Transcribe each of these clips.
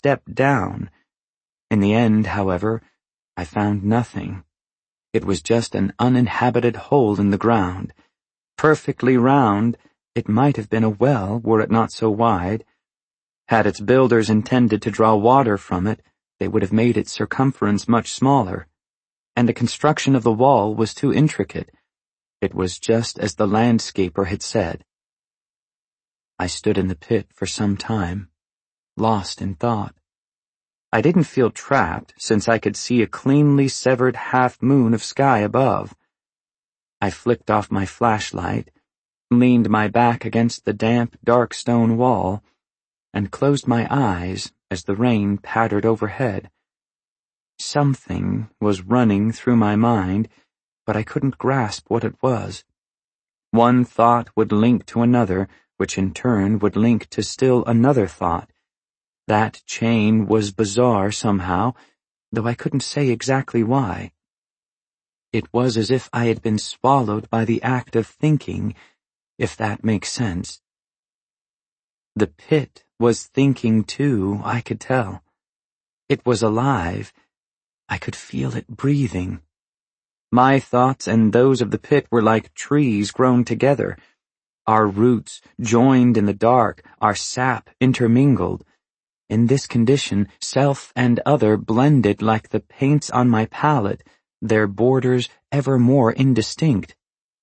step down. In the end, however, I found nothing. It was just an uninhabited hole in the ground. Perfectly round, it might have been a well were it not so wide. Had its builders intended to draw water from it, they would have made its circumference much smaller. And the construction of the wall was too intricate. It was just as the landscaper had said. I stood in the pit for some time, lost in thought. I didn't feel trapped, since I could see a cleanly severed half-moon of sky above. I flicked off my flashlight, leaned my back against the damp, dark stone wall, and closed my eyes as the rain pattered overhead. Something was running through my mind, but I couldn't grasp what it was. One thought would link to another, which in turn would link to still another thought. That chain was bizarre somehow, though I couldn't say exactly why. It was as if I had been swallowed by the act of thinking, if that makes sense. The pit was thinking too, I could tell. It was alive. I could feel it breathing. My thoughts and those of the pit were like trees grown together. Our roots joined in the dark, our sap intermingled. In this condition, self and other blended like the paints on my palette, their borders ever more indistinct.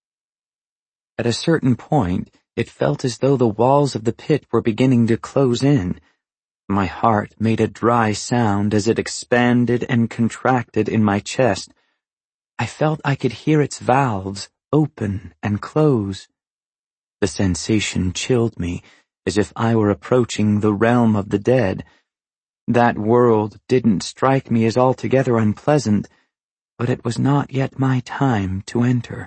At a certain point, it felt as though the walls of the pit were beginning to close in. My heart made a dry sound as it expanded and contracted in my chest. I felt I could hear its valves open and close. The sensation chilled me, as if I were approaching the realm of the dead. That world didn't strike me as altogether unpleasant, but it was not yet my time to enter.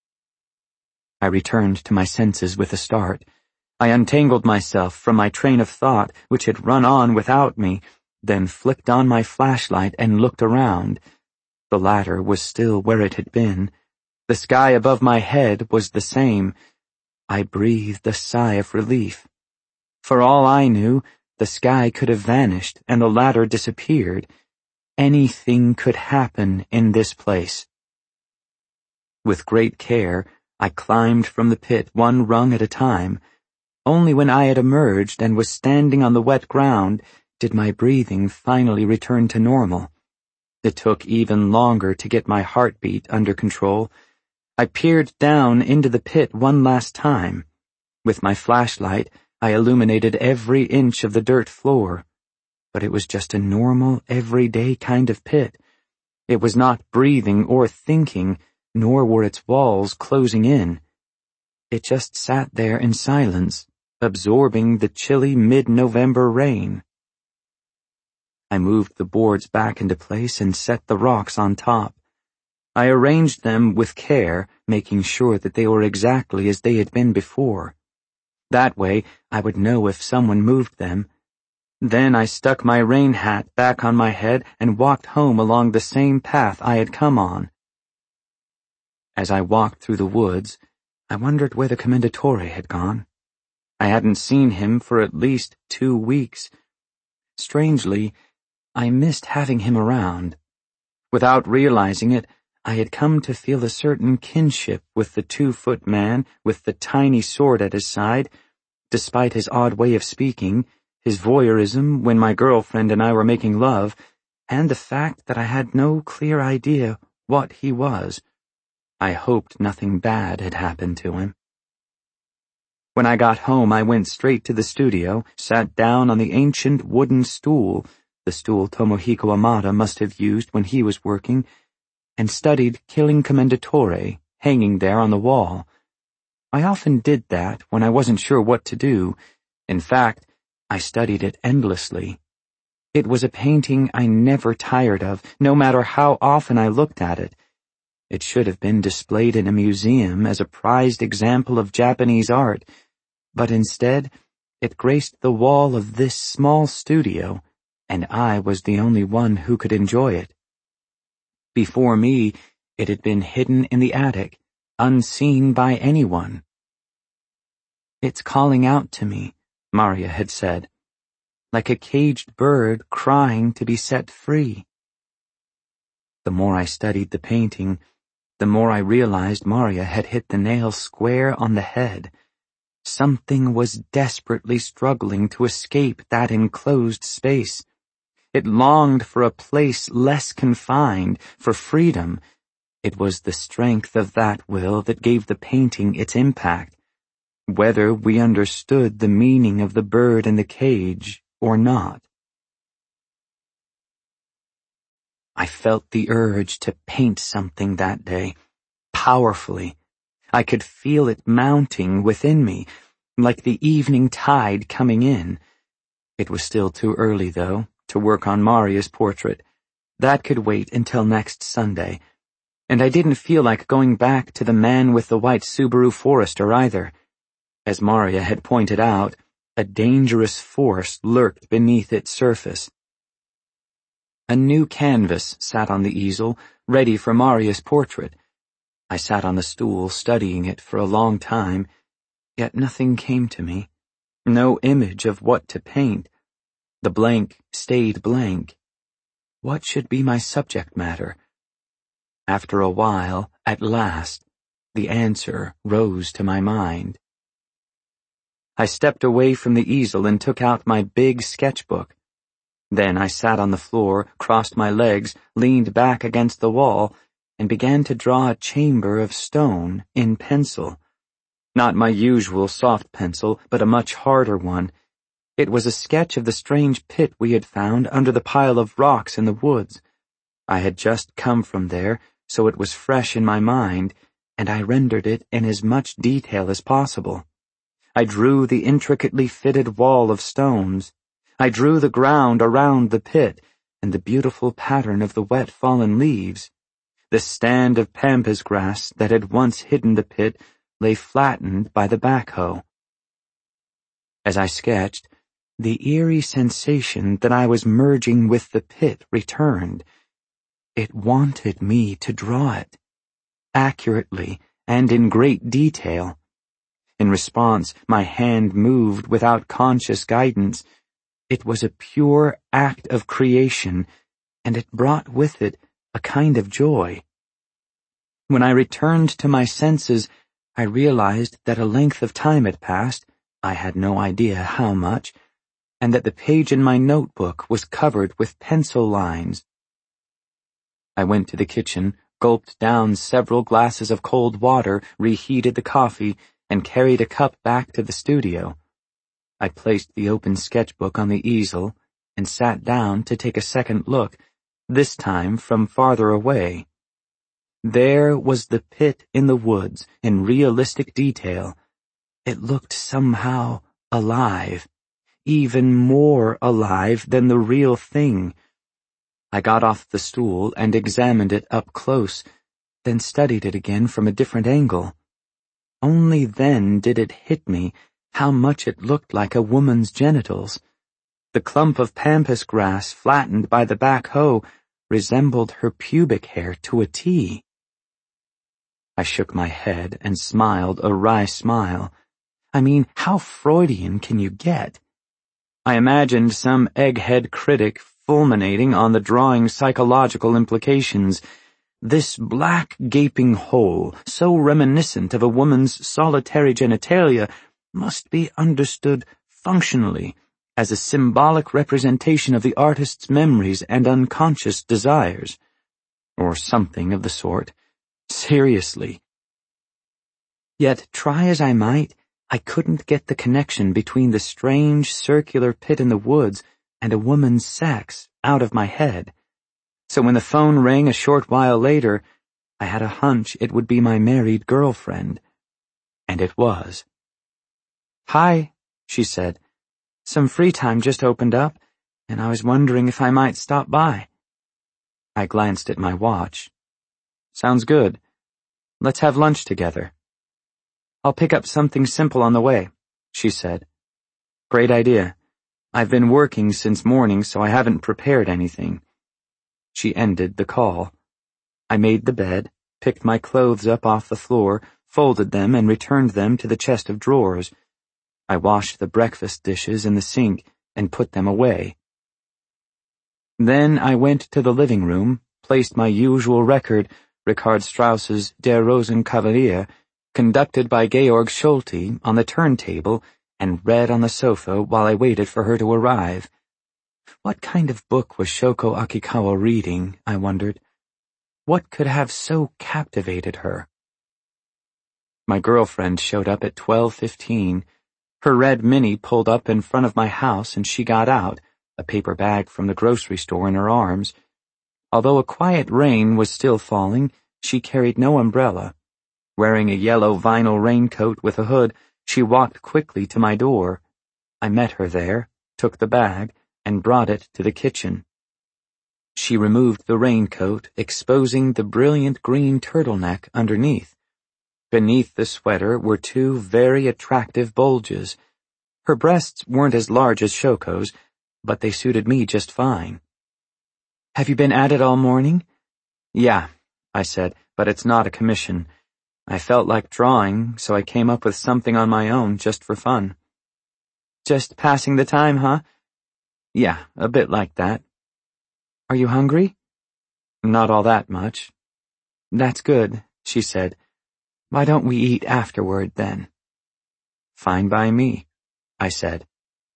I returned to my senses with a start. I untangled myself from my train of thought, which had run on without me, then flicked on my flashlight and looked around. The latter was still where it had been. The sky above my head was the same. I breathed a sigh of relief. For all I knew, the sky could have vanished and the ladder disappeared. Anything could happen in this place. With great care, I climbed from the pit one rung at a time. Only when I had emerged and was standing on the wet ground did my breathing finally return to normal. It took even longer to get my heartbeat under control. I peered down into the pit one last time. With my flashlight, I illuminated every inch of the dirt floor. But it was just a normal, everyday kind of pit. It was not breathing or thinking, nor were its walls closing in. It just sat there in silence, absorbing the chilly mid-November rain. I moved the boards back into place and set the rocks on top. I arranged them with care, making sure that they were exactly as they had been before. That way, I would know if someone moved them. Then I stuck my rain hat back on my head and walked home along the same path I had come on. As I walked through the woods, I wondered where the Commendatore had gone. I hadn't seen him for at least 2 weeks. Strangely, I missed having him around. Without realizing it, I had come to feel a certain kinship with the 2-foot man with the tiny sword at his side, despite his odd way of speaking, his voyeurism when my girlfriend and I were making love, and the fact that I had no clear idea what he was. I hoped nothing bad had happened to him. When I got home, I went straight to the studio, sat down on the ancient wooden stool, the stool Tomohiko Amada must have used when he was working, and studied Killing Commendatore, hanging there on the wall. I often did that when I wasn't sure what to do. In fact, I studied it endlessly. It was a painting I never tired of, no matter how often I looked at it. It should have been displayed in a museum as a prized example of Japanese art, but instead, it graced the wall of this small studio, and I was the only one who could enjoy it. Before me, it had been hidden in the attic, unseen by anyone. "It's calling out to me," Maria had said. like a caged bird crying to be set free. The more I studied the painting, the more I realized Maria had hit the nail square on the head. Something was desperately struggling to escape that enclosed space. It longed for a place less confined, for freedom. It was the strength of that will that gave the painting its impact, whether we understood the meaning of the bird in the cage or not. I felt the urge to paint something that day, powerfully. I could feel it mounting within me, like the evening tide coming in. It was still too early, though, to work on Maria's portrait. That could wait until next Sunday. And I didn't feel like going back to the man with the white Subaru Forester either. As Maria had pointed out, a dangerous force lurked beneath its surface. A new canvas sat on the easel, ready for Maria's portrait. I sat on the stool studying it for a long time, yet nothing came to me. No image of what to paint. The blank stayed blank. What should be my subject matter? After a while, at last, the answer rose to my mind. I stepped away from the easel and took out my big sketchbook. Then I sat on the floor, crossed my legs, leaned back against the wall, and began to draw a chamber of stone in pencil. Not my usual soft pencil, but a much harder one. It was a sketch of the strange pit we had found under the pile of rocks in the woods. I had just come from there, so it was fresh in my mind, and I rendered it in as much detail as possible. I drew the intricately fitted wall of stones. I drew the ground around the pit, and the beautiful pattern of the wet fallen leaves. The stand of pampas grass that had once hidden the pit lay flattened by the backhoe. As I sketched, the eerie sensation that I was merging with the pit returned. It wanted me to draw it, accurately and in great detail. In response, my hand moved without conscious guidance. It was a pure act of creation, and it brought with it a kind of joy. When I returned to my senses, I realized that a length of time had passed, I had no idea how much, and that the page in my notebook was covered with pencil lines. I went to the kitchen, gulped down several glasses of cold water, reheated the coffee, and carried a cup back to the studio. I placed the open sketchbook on the easel and sat down to take a second look, this time from farther away. There was the pit in the woods in realistic detail. It looked somehow alive, even more alive than the real thing. I got off the stool and examined it up close, then studied it again from a different angle. Only then did it hit me how much it looked like a woman's genitals. The clump of pampas grass flattened by the backhoe resembled her pubic hair to a T. I shook my head and smiled a wry smile. I mean, how Freudian can you get? I imagined some egghead critic fulminating on the drawing's psychological implications. This black gaping hole, so reminiscent of a woman's solitary genitalia, must be understood functionally as a symbolic representation of the artist's memories and unconscious desires. Or something of the sort. Seriously. Yet, try as I might, I couldn't get the connection between the strange circular pit in the woods and a woman's sex out of my head. So when the phone rang a short while later, I had a hunch it would be my married girlfriend. And it was. "Hi," she said. "Some free time just opened up, and I was wondering if I might stop by." I glanced at my watch. "Sounds good. Let's have lunch together." "I'll pick up something simple on the way," she said. "Great idea. I've been working since morning, so I haven't prepared anything." She ended the call. I made the bed, picked my clothes up off the floor, folded them and returned them to the chest of drawers. I washed the breakfast dishes in the sink and put them away. Then I went to the living room, placed my usual record, Richard Strauss's Der Rosenkavalier, conducted by Georg Solti, on the turntable, and read on the sofa while I waited for her to arrive. What kind of book was Shoko Akikawa reading, I wondered? What could have so captivated her? My girlfriend showed up at 12:15. Her red Mini pulled up in front of my house and she got out, a paper bag from the grocery store in her arms. Although a quiet rain was still falling, she carried no umbrella. Wearing a yellow vinyl raincoat with a hood, she walked quickly to my door. I met her there, took the bag, and brought it to the kitchen. She removed the raincoat, exposing the brilliant green turtleneck underneath. Beneath the sweater were two very attractive bulges. Her breasts weren't as large as Shoko's, but they suited me just fine. "Have you been at it all morning?" "Yeah," I said, "but it's not a commission. I felt like drawing, so I came up with something on my own just for fun." "Just passing the time, huh?" "Yeah, a bit like that." "Are you hungry?" "Not all that much." "That's good," she said. "Why don't we eat afterward, then?" "Fine by me," I said.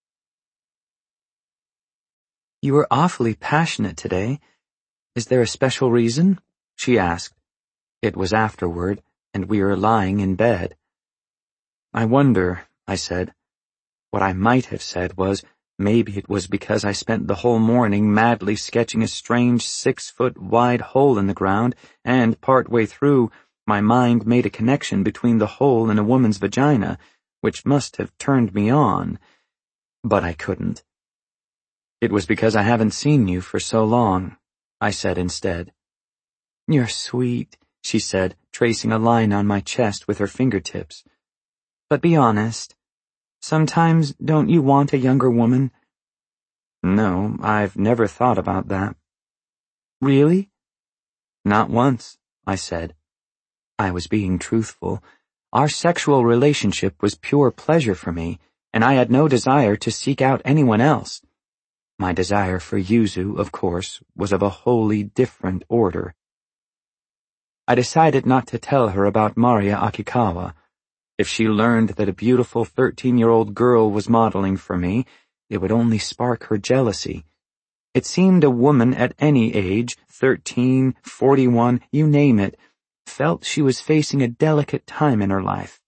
"You were awfully passionate today. Is there a special reason?" she asked. It was afterward, and we were lying in bed. "I wonder," I said. What I might have said was, maybe it was because I spent the whole morning madly sketching a strange 6-foot-wide hole in the ground, and partway through, my mind made a connection between the hole in a woman's vagina, which must have turned me on. But I couldn't. "It was because I haven't seen you for so long," I said instead. "You're sweet," she said, tracing a line on my chest with her fingertips. "But be honest. Sometimes don't you want a younger woman?" "No, I've never thought about that." "Really?" "Not once," I said. I was being truthful. Our sexual relationship was pure pleasure for me, and I had no desire to seek out anyone else. My desire for Yuzu, of course, was of a wholly different order. I decided not to tell her about Maria Akikawa. If she learned that a beautiful 13-year-old girl was modeling for me, it would only spark her jealousy. It seemed a woman at any age, 13, 41, you name it, felt she was facing a delicate time in her life.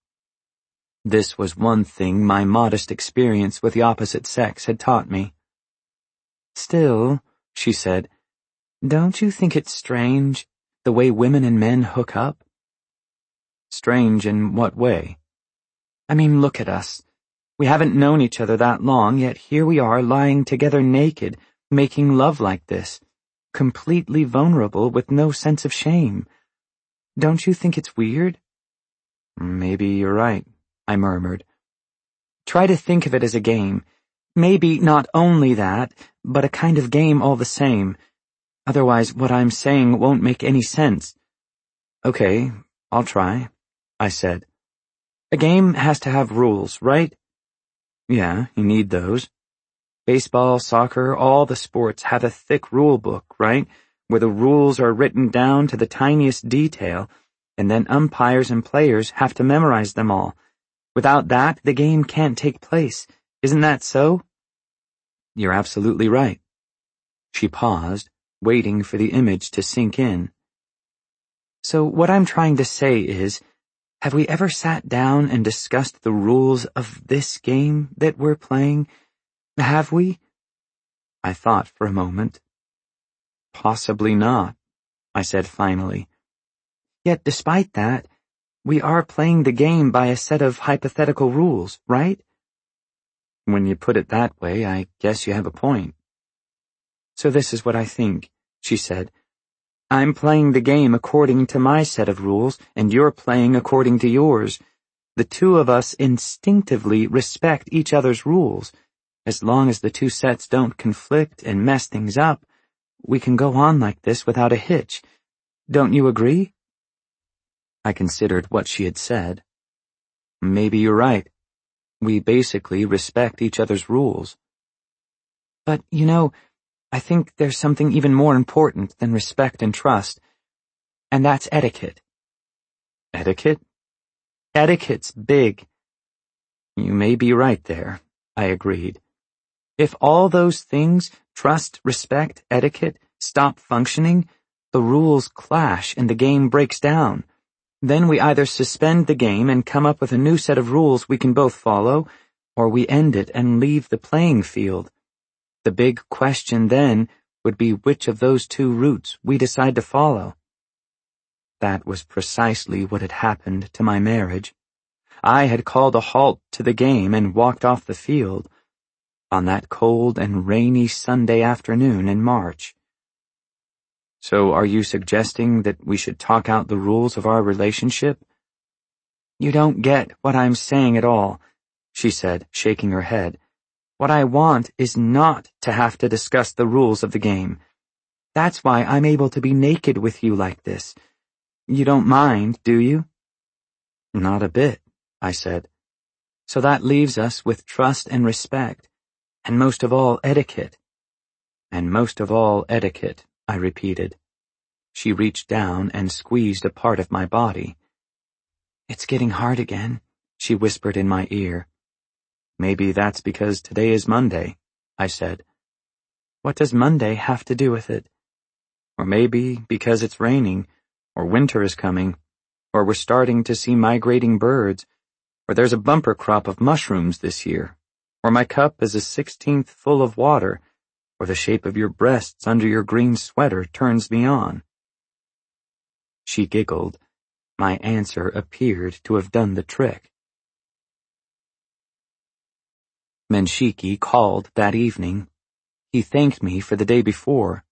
This was one thing my modest experience with the opposite sex had taught me. "Still," she said, "don't you think it's strange, the way women and men hook up?" "Strange in what way?" "I mean, look at us. We haven't known each other that long, yet here we are lying together naked, making love like this, completely vulnerable with no sense of shame. Don't you think it's weird?" "Maybe you're right," I murmured. "Try to think of it as a game. Maybe not only that, but a kind of game all the same. Otherwise, what I'm saying won't make any sense." "Okay, I'll try," I said. "A game has to have rules, right?" "Yeah, you need those. Baseball, soccer, all the sports have a thick rule book, right? Where the rules are written down to the tiniest detail, and then umpires and players have to memorize them all. Without that, the game can't take place. Isn't that so?" "You're absolutely right." She paused, waiting for the image to sink in. "So what I'm trying to say is, have we ever sat down and discussed the rules of this game that we're playing? Have we?" I thought for a moment. "Possibly not," I said finally. "Yet despite that, we are playing the game by a set of hypothetical rules, right?" "When you put it that way, I guess you have a point." "So this is what I think," she said. "I'm playing the game according to my set of rules, and you're playing according to yours. The two of us instinctively respect each other's rules. As long as the two sets don't conflict and mess things up, we can go on like this without a hitch. Don't you agree?" I considered what she had said. Maybe you're right. We basically respect each other's rules. But, I think there's something even more important than respect and trust, and that's etiquette. Etiquette? Etiquette's big. You may be right there, I agreed. If all those things, trust, respect, etiquette, stop functioning, the rules clash and the game breaks down. Then we either suspend the game and come up with a new set of rules we can both follow, or we end it and leave the playing field. The big question then would be which of those two routes we decide to follow. That was precisely what had happened to my marriage. I had called a halt to the game and walked off the field on that cold and rainy Sunday afternoon in March. So are you suggesting that we should talk out the rules of our relationship? You don't get what I'm saying at all, she said, shaking her head. What I want is not to have to discuss the rules of the game. That's why I'm able to be naked with you like this. You don't mind, do you? Not a bit, I said. So that leaves us with trust and respect, and most of all etiquette. And most of all etiquette, I repeated. She reached down and squeezed a part of my body. It's getting hard again, she whispered in my ear. Maybe that's because today is Monday, I said. What does Monday have to do with it? Or maybe because it's raining, or winter is coming, or we're starting to see migrating birds, or there's a bumper crop of mushrooms this year, or my cup is a 16th full of water, or the shape of your breasts under your green sweater turns me on. She giggled. My answer appeared to have done the trick. Menshiki called that evening. He thanked me for the day before.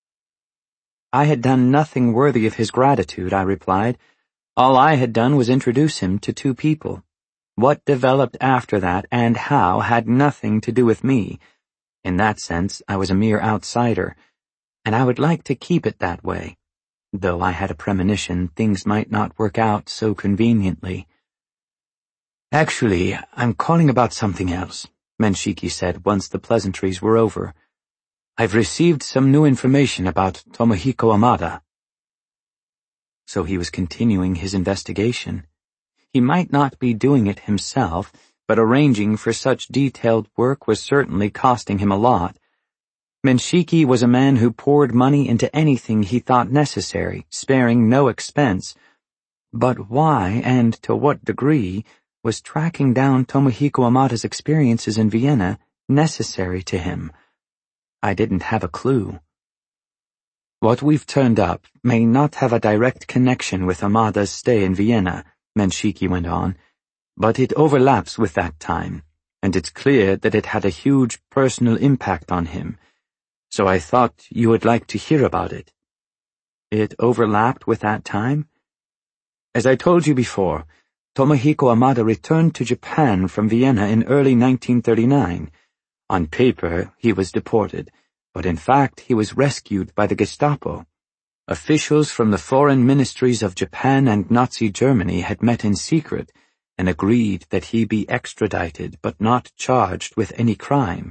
I had done nothing worthy of his gratitude, I replied. All I had done was introduce him to two people. What developed after that and how had nothing to do with me. In that sense, I was a mere outsider, and I would like to keep it that way, though I had a premonition things might not work out so conveniently. Actually, I'm calling about something else, Menshiki said once the pleasantries were over. I've received some new information about Tomohiko Amada. So he was continuing his investigation. He might not be doing it himself, but arranging for such detailed work was certainly costing him a lot. Menshiki was a man who poured money into anything he thought necessary, sparing no expense. But why, and to what degree, was tracking down Tomohiko Amada's experiences in Vienna necessary to him? I didn't have a clue. What we've turned up may not have a direct connection with Amada's stay in Vienna, Menshiki went on, but it overlaps with that time, and it's clear that it had a huge personal impact on him. So I thought you would like to hear about it. It overlapped with that time? As I told you before, Tomohiko Amada returned to Japan from Vienna in early 1939. On paper, he was deported, but in fact he was rescued by the Gestapo. Officials from the foreign ministries of Japan and Nazi Germany had met in secret and agreed that he be extradited but not charged with any crime.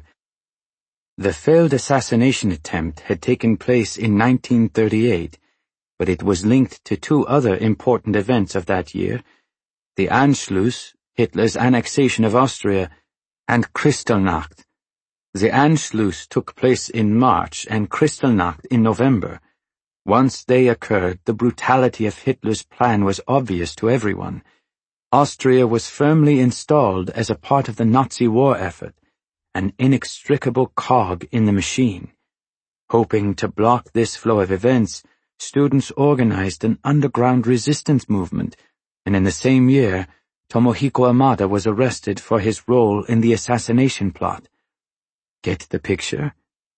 The failed assassination attempt had taken place in 1938, but it was linked to two other important events of that year: the Anschluss, Hitler's annexation of Austria, and Kristallnacht. The Anschluss took place in March and Kristallnacht in November. Once they occurred, the brutality of Hitler's plan was obvious to everyone. Austria was firmly installed as a part of the Nazi war effort, an inextricable cog in the machine. Hoping to block this flow of events, students organized an underground resistance movement, and in the same year, Tomohiko Amada was arrested for his role in the assassination plot. Get the picture?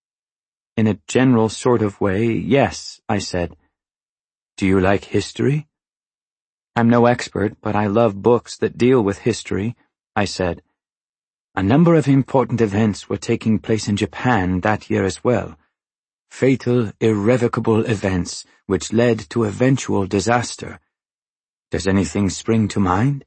In a general sort of way, yes, I said. Do you like history? I'm no expert, but I love books that deal with history, I said. A number of important events were taking place in Japan that year as well. Fatal, irrevocable events which led to eventual disaster. Does anything spring to mind?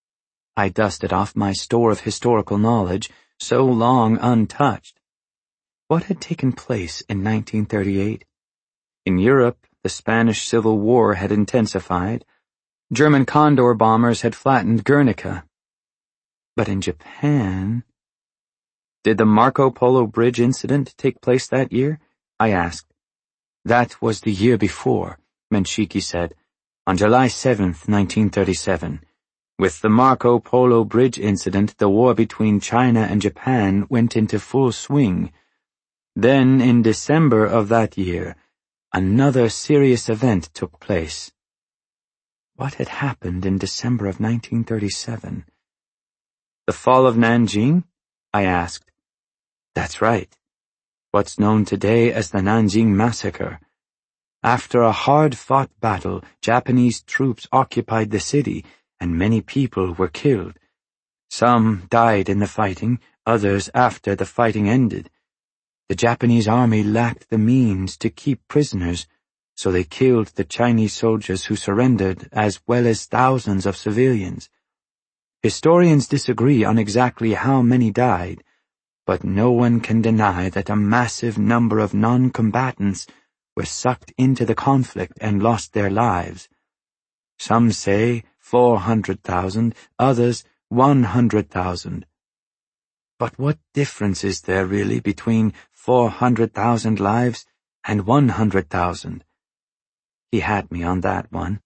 I dusted off my store of historical knowledge, so long untouched. What had taken place in 1938? In Europe, the Spanish Civil War had intensified. German Condor bombers had flattened Guernica. But in Japan... Did the Marco Polo Bridge incident take place that year? I asked. That was the year before, Menshiki said, on July 7th, 1937. With the Marco Polo Bridge incident, the war between China and Japan went into full swing. Then, in December of that year, another serious event took place. What had happened in December of 1937? The fall of Nanjing? I asked. That's right. What's known today as the Nanjing Massacre. After a hard-fought battle, Japanese troops occupied the city, and many people were killed. Some died in the fighting, others after the fighting ended. The Japanese army lacked the means to keep prisoners, so they killed the Chinese soldiers who surrendered, as well as thousands of civilians. Historians disagree on exactly how many died, but no one can deny that a massive number of non-combatants were sucked into the conflict and lost their lives. Some say 400,000, others 100,000. But what difference is there really between 400,000 lives and 100,000? He had me on that one.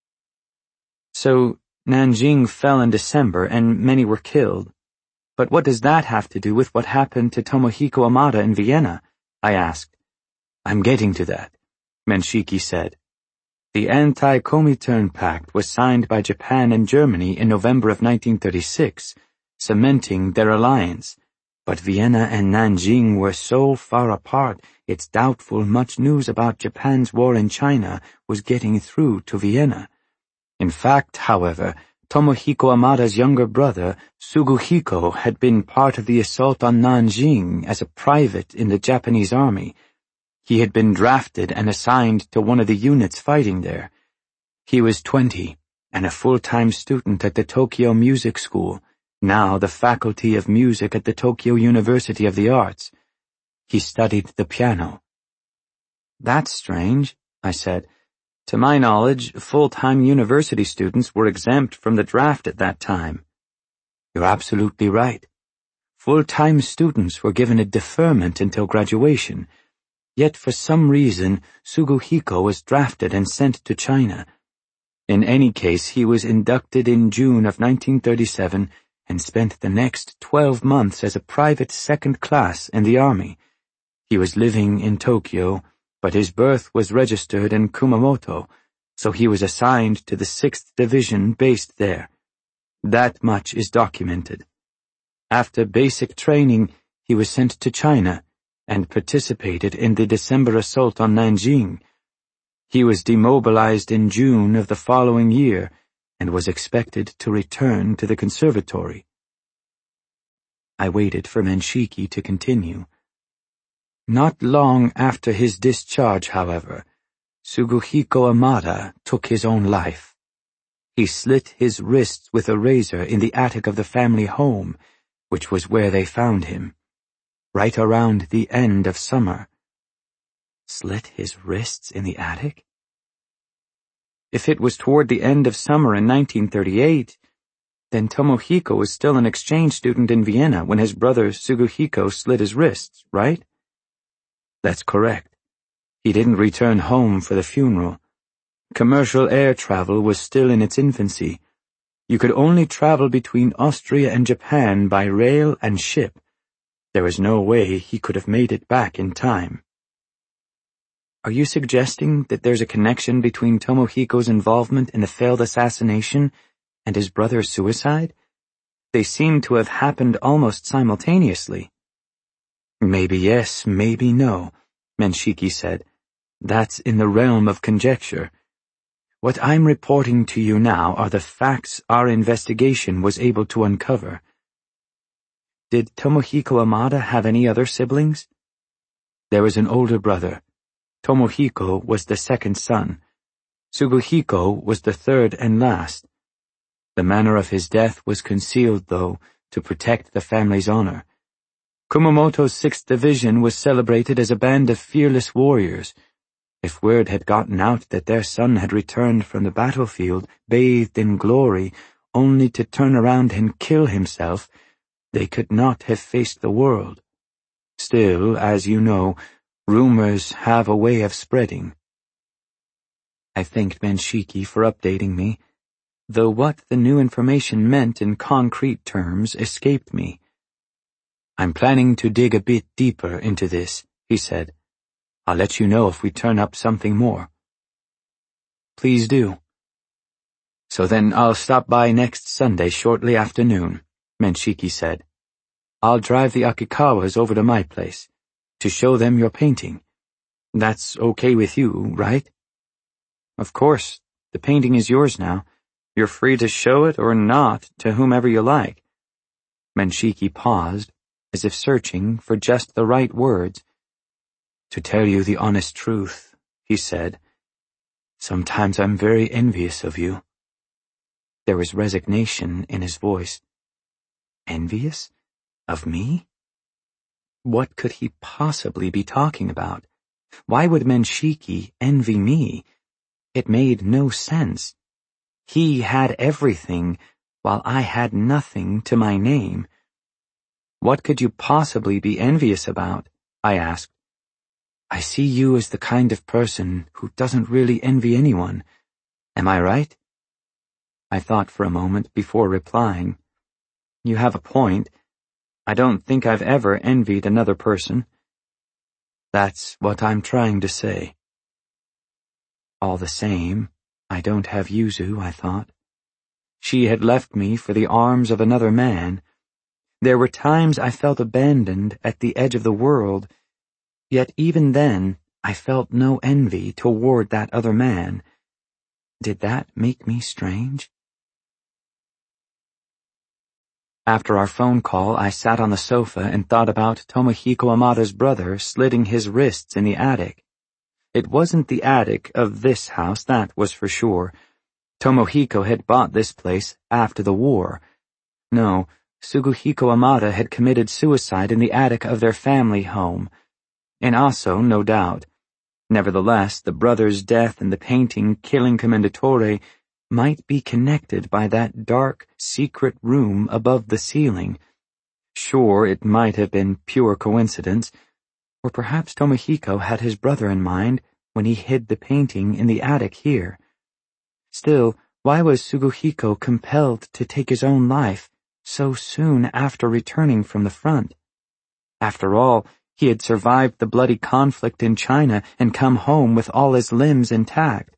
So, Nanjing fell in December and many were killed. But what does that have to do with what happened to Tomohiko Amada in Vienna? I asked. I'm getting to that, Menshiki said. The Anti-Comintern Pact was signed by Japan and Germany in November of 1936, cementing their alliance. But Vienna and Nanjing were so far apart, it's doubtful much news about Japan's war in China was getting through to Vienna. In fact, however, Tomohiko Amada's younger brother, Suguhiko, had been part of the assault on Nanjing as a private in the Japanese army. He had been drafted and assigned to one of the units fighting there. He was 20 and a full-time student at the Tokyo Music School, now the Faculty of Music at the Tokyo University of the Arts. He studied the piano. That's strange, I said. To my knowledge, full-time university students were exempt from the draft at that time. You're absolutely right. Full-time students were given a deferment until graduation. Yet for some reason, Suguhiko was drafted and sent to China. In any case, he was inducted in June of 1937 and spent the next 12 months as a private second class in the army. He was living in Tokyo, but his birth was registered in Kumamoto, so he was assigned to the 6th Division based there. That much is documented. After basic training, he was sent to China and participated in the December assault on Nanjing. He was demobilized in June of the following year and was expected to return to the conservatory. I waited for Menshiki to continue. Not long after his discharge, however, Suguhiko Amada took his own life. He slit his wrists with a razor in the attic of the family home, which was where they found him, right around the end of summer. Slit his wrists in the attic? If it was toward the end of summer in 1938, then Tomohiko was still an exchange student in Vienna when his brother Suguhiko slit his wrists, right? That's correct. He didn't return home for the funeral. Commercial air travel was still in its infancy. You could only travel between Austria and Japan by rail and ship. There was no way he could have made it back in time. Are you suggesting that there's a connection between Tomohiko's involvement in the failed assassination and his brother's suicide? They seem to have happened almost simultaneously. Maybe yes, maybe no, Menshiki said. That's in the realm of conjecture. What I'm reporting to you now are the facts our investigation was able to uncover. Did Tomohiko Amada have any other siblings? There was an older brother. Tomohiko was the second son. Suguhiko was the third and last. The manner of his death was concealed, though, to protect the family's honor. Kumamoto's 6th Division was celebrated as a band of fearless warriors. If word had gotten out that their son had returned from the battlefield, bathed in glory, only to turn around and kill himself, they could not have faced the world. Still, as you know, rumors have a way of spreading. I thanked Menshiki for updating me, though what the new information meant in concrete terms escaped me. I'm planning to dig a bit deeper into this, he said. I'll let you know if we turn up something more. Please do. So then I'll stop by next Sunday shortly after noon, Menshiki said. I'll drive the Akikawas over to my place, to show them your painting. That's okay with you, right? Of course, the painting is yours now. You're free to show it or not to whomever you like. Menshiki paused, as if searching for just the right words. To tell you the honest truth, he said, sometimes I'm very envious of you. There was resignation in his voice. Envious? Of me? What could he possibly be talking about? Why would Menshiki envy me? It made no sense. He had everything, while I had nothing to my name. What could you possibly be envious about? I asked. I see you as the kind of person who doesn't really envy anyone. Am I right? I thought for a moment before replying. You have a point. I don't think I've ever envied another person. That's what I'm trying to say. All the same, I don't have Yuzu, I thought. She had left me for the arms of another man. There were times I felt abandoned at the edge of the world, yet even then I felt no envy toward that other man. Did that make me strange? After our phone call, I sat on the sofa and thought about Tomohiko Amada's brother slitting his wrists in the attic. It wasn't the attic of this house, that was for sure. Tomohiko had bought this place after the war. No, Suguhiko Amada had committed suicide in the attic of their family home. In Aso, no doubt. Nevertheless, the brother's death and the painting killing Commendatore might be connected by that dark, secret room above the ceiling. Sure, it might have been pure coincidence, or perhaps Tomohiko had his brother in mind when he hid the painting in the attic here. Still, why was Suguhiko compelled to take his own life so soon after returning from the front? After all, he had survived the bloody conflict in China and come home with all his limbs intact.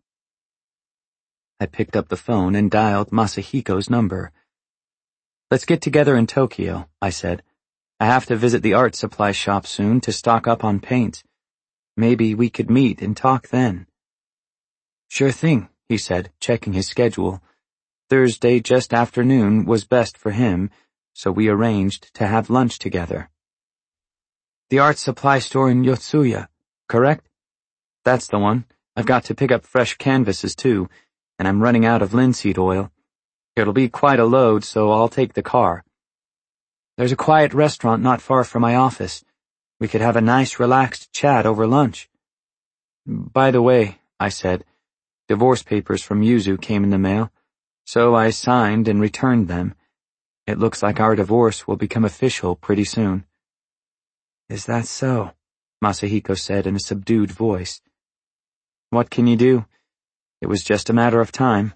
I picked up the phone and dialed Masahiko's number. Let's get together in Tokyo, I said. I have to visit the art supply shop soon to stock up on paints. Maybe we could meet and talk then. Sure thing, he said, checking his schedule. Thursday just after noon was best for him, so we arranged to have lunch together. The art supply store in Yotsuya, correct? That's the one. I've got to pick up fresh canvases too, and I'm running out of linseed oil. It'll be quite a load, so I'll take the car. There's a quiet restaurant not far from my office. We could have a nice relaxed chat over lunch. By the way, I said, divorce papers from Yuzu came in the mail, so I signed and returned them. It looks like our divorce will become official pretty soon. Is that so? Masahiko said in a subdued voice. What can you do? It was just a matter of time.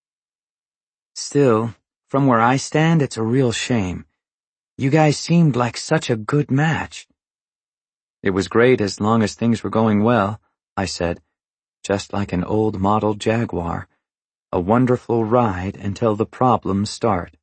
Still, from where I stand, it's a real shame. You guys seemed like such a good match. It was great as long as things were going well, I said, just like an old model Jaguar. A wonderful ride until the problems start.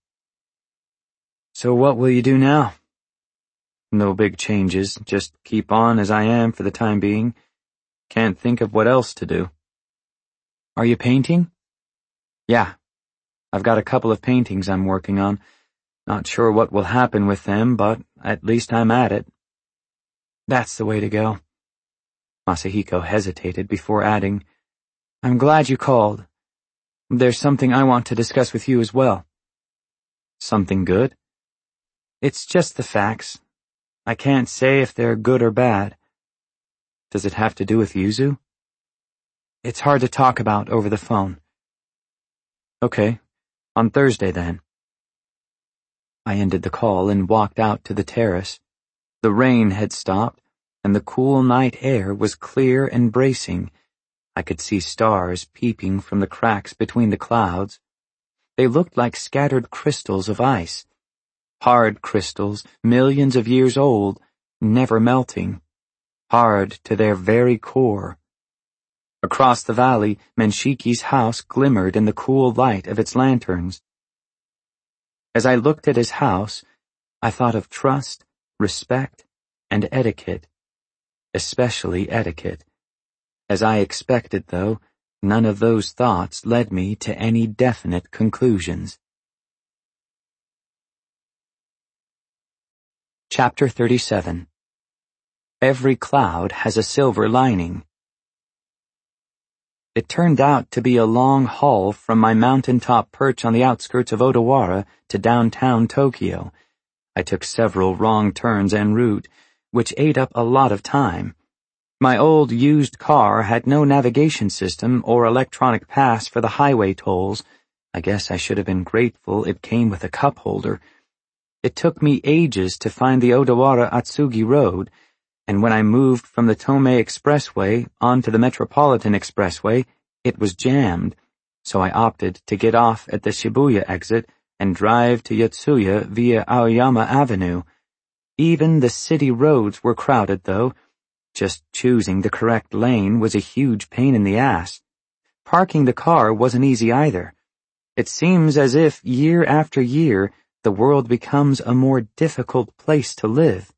So what will you do now? No big changes, just keep on as I am for the time being. Can't think of what else to do. Are you painting? Yeah. I've got a couple of paintings I'm working on. Not sure what will happen with them, but at least I'm at it. That's the way to go. Masahiko hesitated before adding, I'm glad you called. There's something I want to discuss with you as well. Something good? It's just the facts. I can't say if they're good or bad. Does it have to do with Yuzu? It's hard to talk about over the phone. Okay, on Thursday then. I ended the call and walked out to the terrace. The rain had stopped, and the cool night air was clear and bracing. I could see stars peeping from the cracks between the clouds. They looked like scattered crystals of ice. Hard crystals, millions of years old, never melting. Hard to their very core. Across the valley, Menshiki's house glimmered in the cool light of its lanterns. As I looked at his house, I thought of trust, respect, and etiquette. Especially etiquette. As I expected, though, none of those thoughts led me to any definite conclusions. Chapter 37. Every cloud has a silver lining. It turned out to be a long haul from my mountaintop perch on the outskirts of Odawara to downtown Tokyo. I took several wrong turns en route, which ate up a lot of time. My old used car had no navigation system or electronic pass for the highway tolls. I guess I should have been grateful it came with a cup holder. It took me ages to find the Odawara-Atsugi Road, and when I moved from the Tomei Expressway onto the Metropolitan Expressway, it was jammed, so I opted to get off at the Shibuya exit and drive to Yotsuya via Aoyama Avenue. Even the city roads were crowded, though. Just choosing the correct lane was a huge pain in the ass. Parking the car wasn't easy either. It seems as if, year after year, the world becomes a more difficult place to live.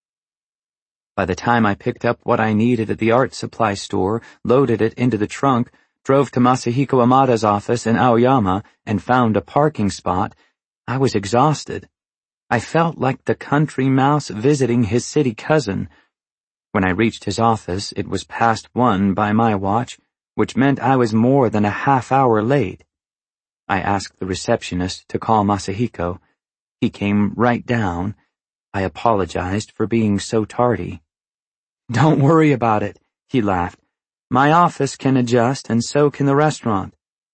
By the time I picked up what I needed at the art supply store, loaded it into the trunk, drove to Masahiko Amada's office in Aoyama, and found a parking spot, I was exhausted. I felt like the country mouse visiting his city cousin. When I reached his office, it was past 1 by my watch, which meant I was more than a half-hour late. I asked the receptionist to call Masahiko. He came right down. I apologized for being so tardy. "Don't worry about it," he laughed. "My office can adjust, and so can the restaurant."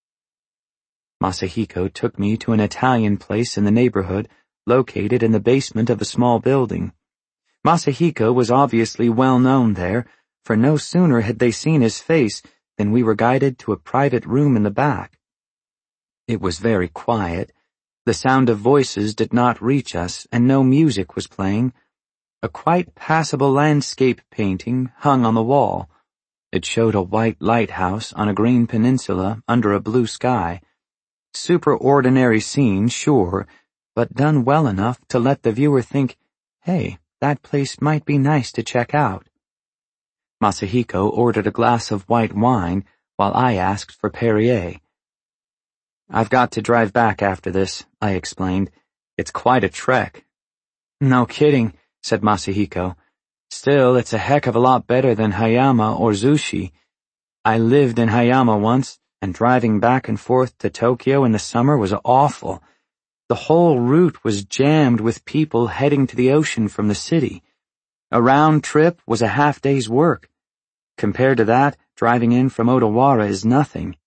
Masahiko took me to an Italian place in the neighborhood, located in the basement of a small building. Masahiko was obviously well known there, for no sooner had they seen his face than we were guided to a private room in the back. It was very quiet. The sound of voices did not reach us, and no music was playing. A quite passable landscape painting hung on the wall. It showed a white lighthouse on a green peninsula under a blue sky. Super-ordinary scene, sure, but done well enough to let the viewer think, hey, that place might be nice to check out. Masahiko ordered a glass of white wine, while I asked for Perrier. "I've got to drive back after this," I explained. "It's quite a trek." "No kidding," said Masahiko. "Still, it's a heck of a lot better than Hayama or Zushi. I lived in Hayama once, and driving back and forth to Tokyo in the summer was awful. The whole route was jammed with people heading to the ocean from the city. A round trip was a half-day's work. Compared to that, driving in from Odawara is nothing."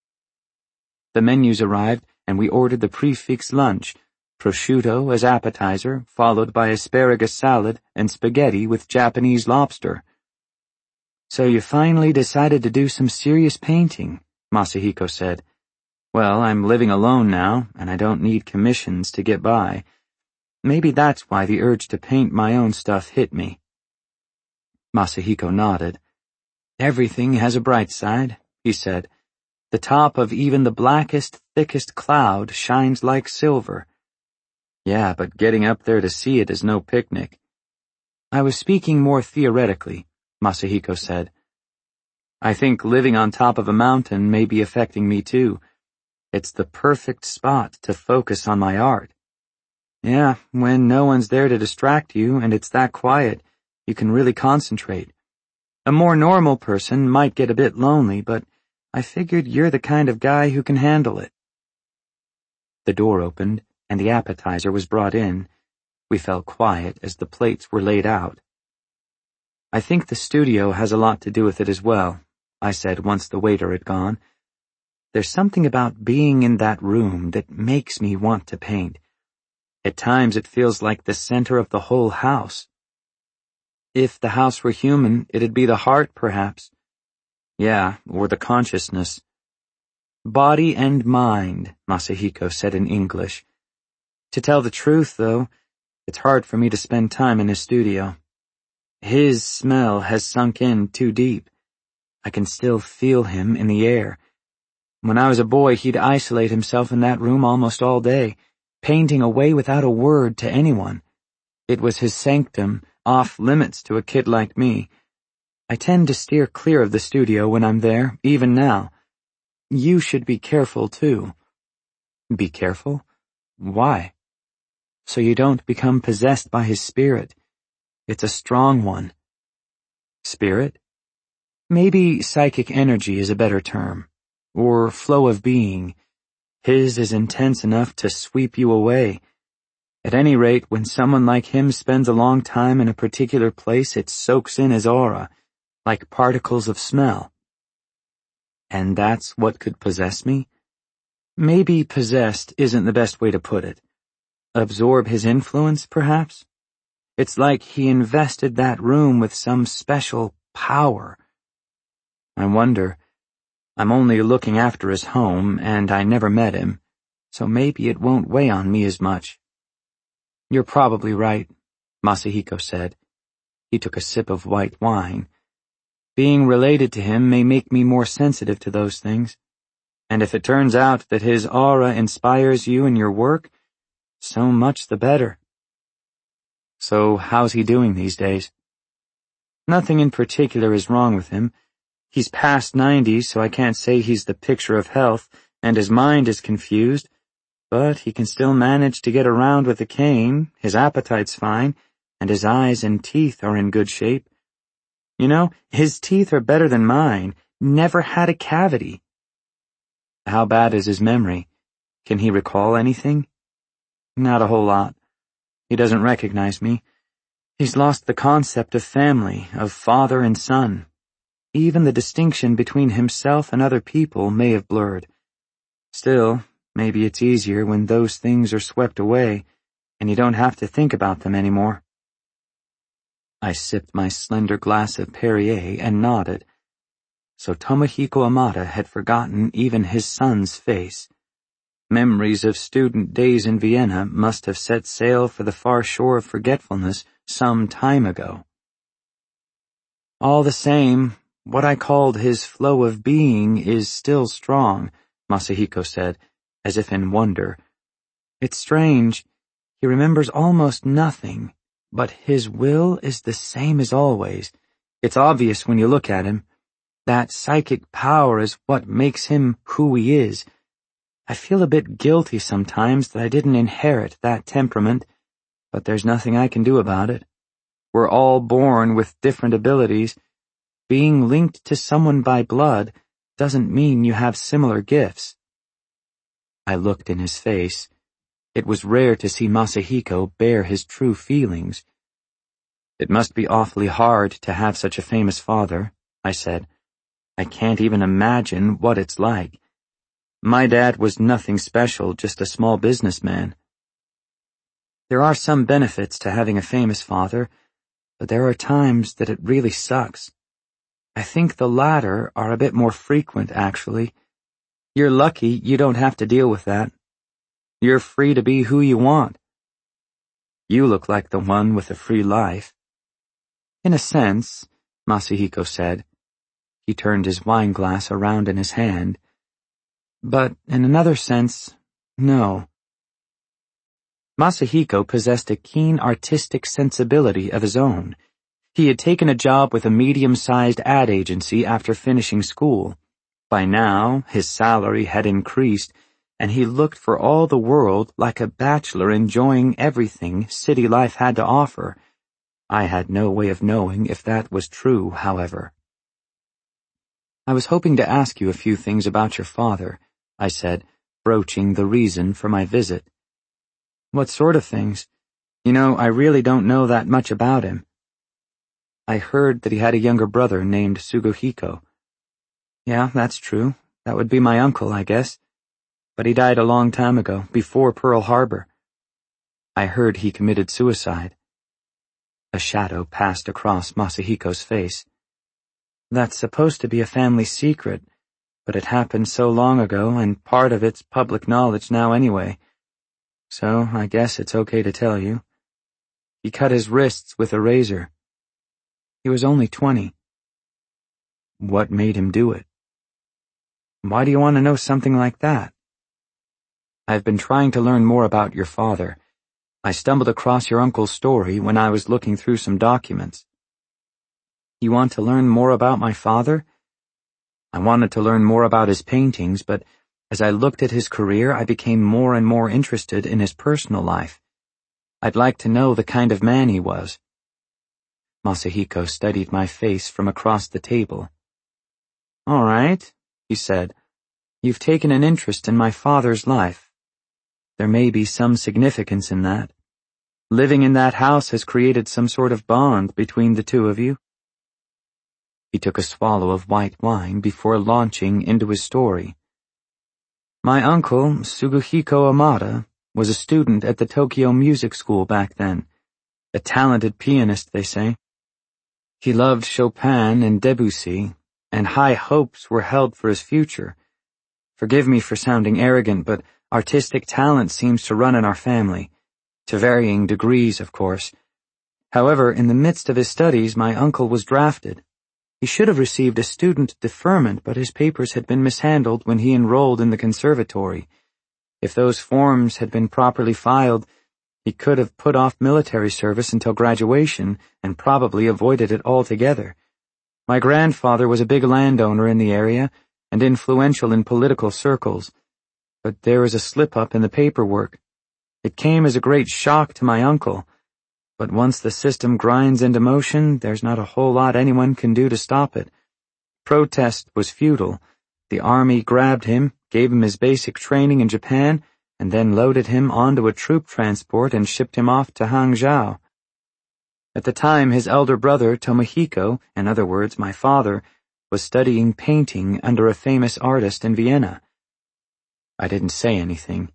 The menus arrived, and we ordered the prix-fixe lunch, prosciutto as appetizer, followed by asparagus salad and spaghetti with Japanese lobster. "So you finally decided to do some serious painting," Masahiko said. "Well, I'm living alone now, and I don't need commissions to get by. Maybe that's why the urge to paint my own stuff hit me." Masahiko nodded. "Everything has a bright side," he said. "The top of even the blackest, thickest cloud shines like silver." "Yeah, but getting up there to see it is no picnic." "I was speaking more theoretically," Masahiko said. "I think living on top of a mountain may be affecting me too. It's the perfect spot to focus on my art." "Yeah, when no one's there to distract you and it's that quiet, you can really concentrate. A more normal person might get a bit lonely, but I figured you're the kind of guy who can handle it." The door opened, and the appetizer was brought in. We fell quiet as the plates were laid out. "I think the studio has a lot to do with it as well," I said once the waiter had gone. "There's something about being in that room that makes me want to paint. At times it feels like the center of the whole house. If the house were human, it'd be the heart, perhaps. Yeah, or the consciousness." "Body and mind," Masahiko said in English. "To tell the truth, though, it's hard for me to spend time in his studio. His smell has sunk in too deep. I can still feel him in the air. When I was a boy, he'd isolate himself in that room almost all day, painting away without a word to anyone. It was his sanctum, off limits to a kid like me. I tend to steer clear of the studio when I'm there, even now. You should be careful, too." "Be careful? Why?" "So you don't become possessed by his spirit. It's a strong one." "Spirit?" "Maybe psychic energy is a better term. Or flow of being. His is intense enough to sweep you away. At any rate, when someone like him spends a long time in a particular place, it soaks in his aura, like particles of smell." "And that's what could possess me?" "Maybe possessed isn't the best way to put it. Absorb his influence, perhaps? It's like he invested that room with some special power. I wonder. I'm only looking after his home, and I never met him, so maybe it won't weigh on me as much." "You're probably right," Masahiko said. He took a sip of white wine. "Being related to him may make me more sensitive to those things. And if it turns out that his aura inspires you in your work, so much the better." "So how's he doing these days?" "Nothing in particular is wrong with him. He's past 90, so I can't say he's the picture of health, and his mind is confused, but he can still manage to get around with a cane, his appetite's fine, and his eyes and teeth are in good shape. You know, his teeth are better than mine, never had a cavity." "How bad is his memory? Can he recall anything?" "Not a whole lot. He doesn't recognize me. He's lost the concept of family, of father and son. Even the distinction between himself and other people may have blurred. Still, maybe it's easier when those things are swept away, and you don't have to think about them anymore." I sipped my slender glass of Perrier and nodded. So Tomohiko Amada had forgotten even his son's face. Memories of student days in Vienna must have set sail for the far shore of forgetfulness some time ago. "All the same, what I called his flow of being is still strong," Masahiko said, as if in wonder. "It's strange. He remembers almost nothing, but his will is the same as always. It's obvious when you look at him. That psychic power is what makes him who he is. I feel a bit guilty sometimes that I didn't inherit that temperament, but there's nothing I can do about it. We're all born with different abilities. Being linked to someone by blood doesn't mean you have similar gifts." I looked in his face. It was rare to see Masahiko bare his true feelings. "It must be awfully hard to have such a famous father," I said. "I can't even imagine what it's like. My dad was nothing special, just a small businessman." "There are some benefits to having a famous father, but there are times that it really sucks. I think the latter are a bit more frequent, actually. You're lucky you don't have to deal with that. You're free to be who you want." "You look like the one with a free life." "In a sense," Masahiko said. He turned his wineglass around in his hand. "But in another sense, no." Masahiko possessed a keen artistic sensibility of his own. He had taken a job with a medium-sized ad agency after finishing school. By now, his salary had increased, and he looked for all the world like a bachelor enjoying everything city life had to offer. I had no way of knowing if that was true, however. "I was hoping to ask you a few things about your father," I said, broaching the reason for my visit. "What sort of things? I really don't know that much about him. I heard that he had a younger brother named Suguhiko. Yeah, that's true. That would be my uncle, I guess. But he died a long time ago, before Pearl Harbor. I heard he committed suicide. A shadow passed across Masahiko's face. That's supposed to be a family secret, but it happened so long ago, and part of it's public knowledge now anyway. So I guess it's okay to tell you. He cut his wrists with a razor. He was only 20. What made him do it? Why do you want to know something like that? I've been trying to learn more about your father. I stumbled across your uncle's story when I was looking through some documents. You want to learn more about my father? I wanted to learn more about his paintings, but as I looked at his career, I became more and more interested in his personal life. I'd like to know the kind of man he was. Masahiko studied my face from across the table. All right, he said. You've taken an interest in my father's life. There may be some significance in that. Living in that house has created some sort of bond between the two of you. He took a swallow of white wine before launching into his story. My uncle, Suguhiko Amada, was a student at the Tokyo Music School back then. A talented pianist, they say. He loved Chopin and Debussy, and high hopes were held for his future. Forgive me for sounding arrogant, but artistic talent seems to run in our family. To varying degrees, of course. However, in the midst of his studies, my uncle was drafted. He should have received a student deferment, but his papers had been mishandled when he enrolled in the conservatory. If those forms had been properly filed, he could have put off military service until graduation and probably avoided it altogether. My grandfather was a big landowner in the area and influential in political circles, but there was a slip-up in the paperwork. It came as a great shock to my uncle, but once the system grinds into motion, there's not a whole lot anyone can do to stop it. Protest was futile. The army grabbed him, gave him his basic training in Japan, and then loaded him onto a troop transport and shipped him off to Hangzhou. At the time, his elder brother, Tomohiko, in other words, my father, was studying painting under a famous artist in Vienna. I didn't say anything.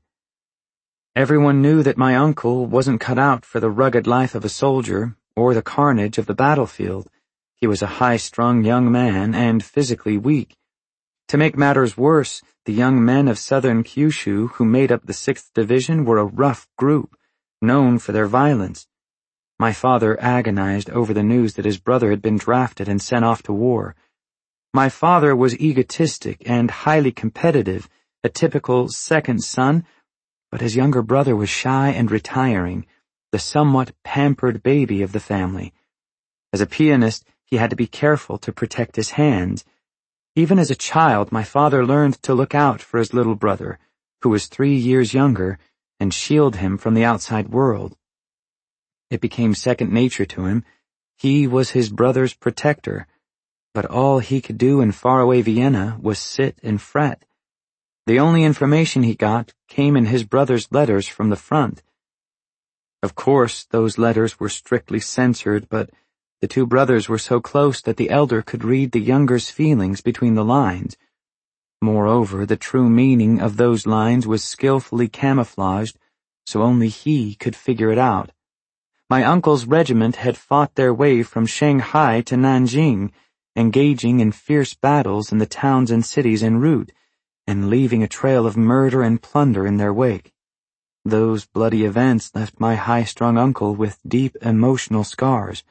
Everyone knew that my uncle wasn't cut out for the rugged life of a soldier or the carnage of the battlefield. He was a high-strung young man and physically weak. To make matters worse, the young men of southern Kyushu who made up the 6th Division were a rough group, known for their violence. My father agonized over the news that his brother had been drafted and sent off to war. My father was egotistic and highly competitive, a typical second son, but his younger brother was shy and retiring, the somewhat pampered baby of the family. As a pianist, he had to be careful to protect his hands. Even as a child, my father learned to look out for his little brother, who was 3 years younger, and shield him from the outside world. It became second nature to him. He was his brother's protector, but all he could do in faraway Vienna was sit and fret. The only information he got came in his brother's letters from the front. Of course, those letters were strictly censored, but the two brothers were so close that the elder could read the younger's feelings between the lines. Moreover, the true meaning of those lines was skillfully camouflaged, so only he could figure it out. My uncle's regiment had fought their way from Shanghai to Nanjing, engaging in fierce battles in the towns and cities en route, and leaving a trail of murder and plunder in their wake. Those bloody events left my high-strung uncle with deep emotional scars.